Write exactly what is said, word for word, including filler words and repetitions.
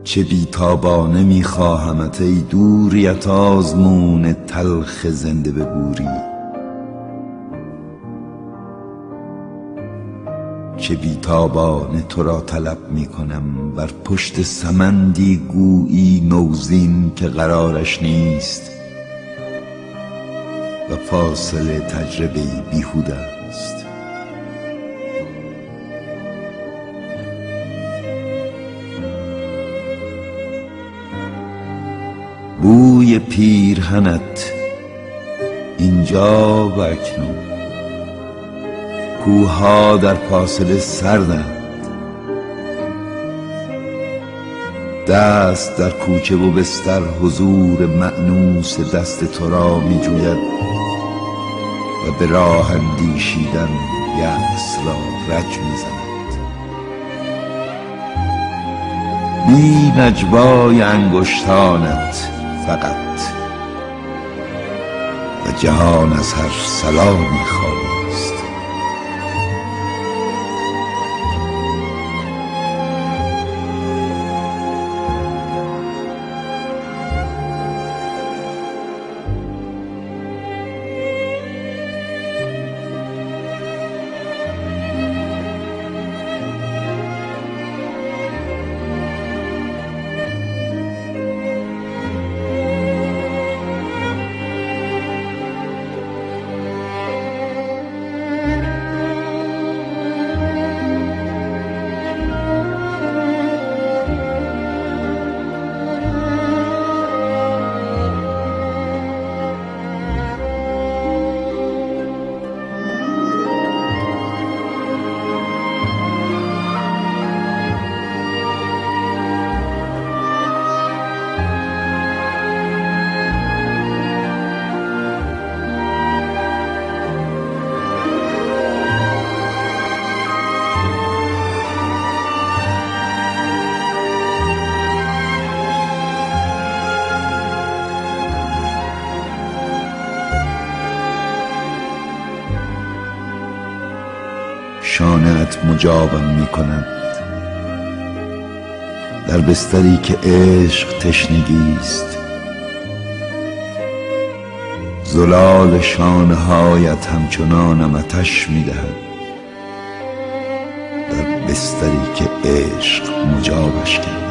چه بیتابانه میخواهمت ای دوریت آزمون تلخ زنده به بوری. چه بیتابانه تو را طلب میکنم بر پشت سمندی گویی نوزین که قرارش نیست و فاصله تجربه‌ای بیهوده است. بوی پیرهنت اینجا و اکنون، کوها در فاصله سردند، دست در کوچه و بستر حضور مأنوس دست تو را می جوید و به راه اندیشیدن یأس را رج می زند. بی نجوای انگشتانت فقط و جهان از هر سلامی خالی است. شانه‌ات مجابم می کند در بستری که عشق تشنگی است. زلال شانه هایت همچنانم آتش می دهد در بستری که عشق مجابش کرد.